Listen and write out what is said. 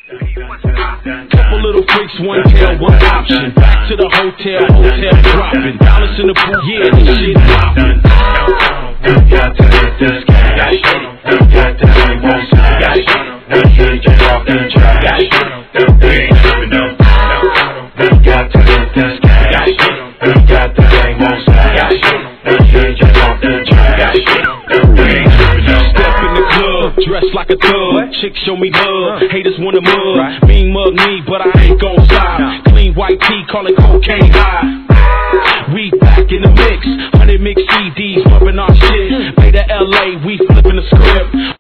Couple little freaks, one tail, one option. Back to the hotel dropping. Dollars in the pool, yeah, this shit poppin'. We got to hit this cash. We got to hit most cash. We hear you talking trash. We ain't trippin' no. We got to hit this cash. We got to hit most cash. We hear you talking trash. We ain't trippin' no. Step in the club, dressed like a thug. Chicks show me love, haters wanna mug. Mean mug me, but I ain't gon' stop. Clean white tee, call it cocaine high. We back in the mix, 100 mix CDs, bumping our shit. Made to LA, we flipping the script.